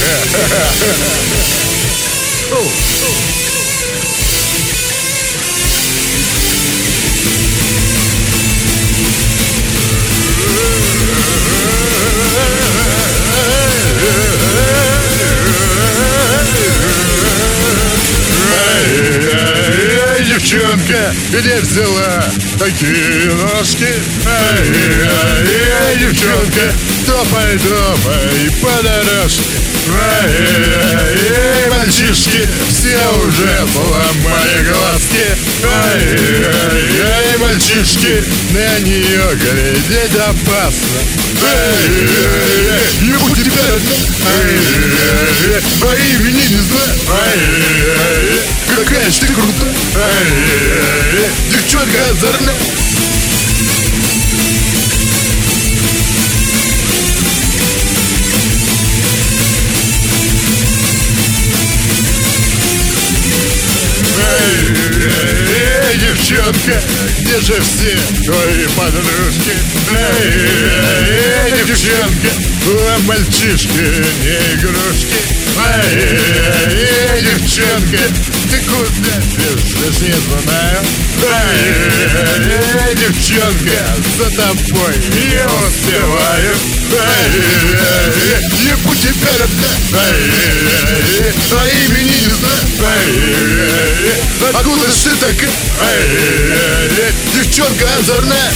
Девчонка, где взяла такие ножки? Ай-яй-яй, девчонка, топай, топай по дорожке. Ай-яй-яй, мальчишки, все уже поломали глазки. Ай-яй-яй, мальчишки, на нее глядеть опасно. Ай-яй-яй, ебу тебя одна. Ай-яй-яй, по имени не знаю. Ай-яй-яй, какая ж ты крутая. Ай-яй-яй, девчонка озорная. Эй, девчонка, где же все твои подружки? Эй, девчонка, а мальчишки не игрушки. Эй, девчонка, ты куда бежишь, не знаю. Эй, девчонка, за тобой я успеваю. Ебу тебя родная. А имени не знаю. Откуда ж ты такая? Девчонка озорная.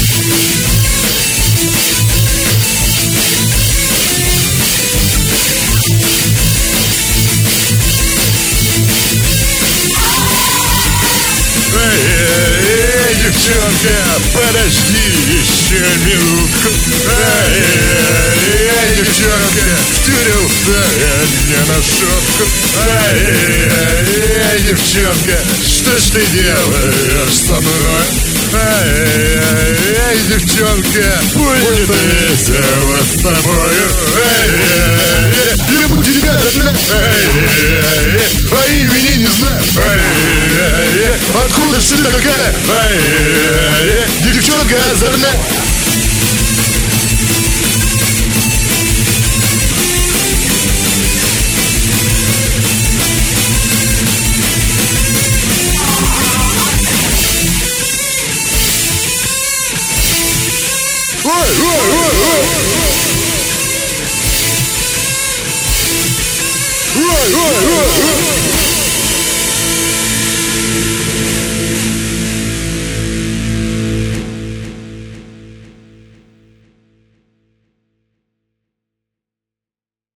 Девчонка, подожди еще минутку. Девчонка, втюрился я не на шутку. Девчонка, что ж ты делаешь со мной? Девчонка, будет весело с тобою. Ебу тебя родная. А имени не знаю. Откуда ж ты такая? Девчонка озорная. Ой, ой, ой, ой. Ой, ой, ой, ой.